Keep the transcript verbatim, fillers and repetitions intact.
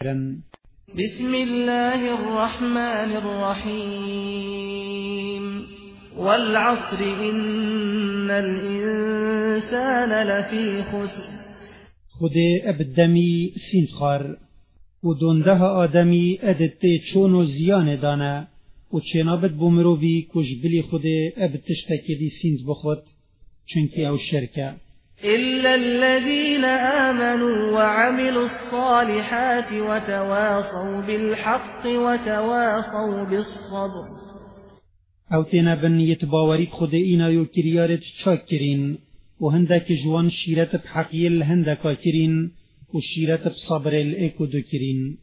بسم الله الرحمن الرحيم والعصر إن الإنسان لفي خسر خود ابدمی سین خار و دونده آدمی ادته چون و زیان دانه و چنابت بومروی کش بلی خود ابتشتکی سیند بخود چونکه او شرکه إلا الذين آمنوا وعملوا الصالحات وتواصوا بالحق وتواصوا بالصبر او تینا بن یتباوری خود اینا یو کریارت چاک کرین و هندک جوان شیرت بحقیل هندکا کرین و شیرت بصبر الاکو دو کرین